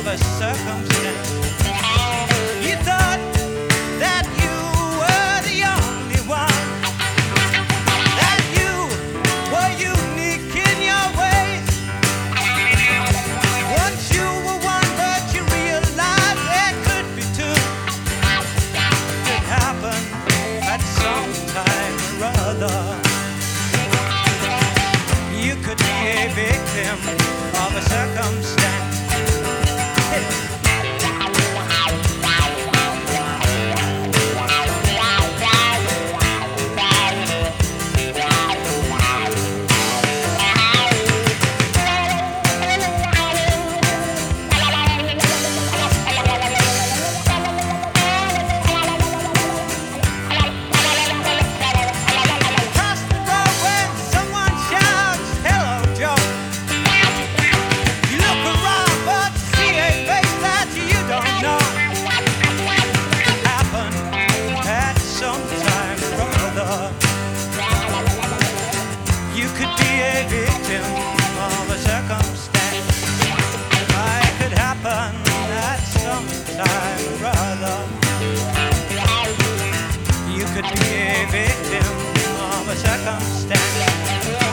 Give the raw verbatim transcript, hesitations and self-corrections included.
a circumstance. You thought that you were the only one, that you were unique in your ways. Once you were one, but you realized there could be two. It happened at some time or other. You could be a victim of a circumstance. Across the road when someone shouts, "Hello, Joe." You look around but see a face that you don't know. It happened at some time or other. You could be a victim of a circumstance. It could happen at some time or other. You could be a victim of a circumstance.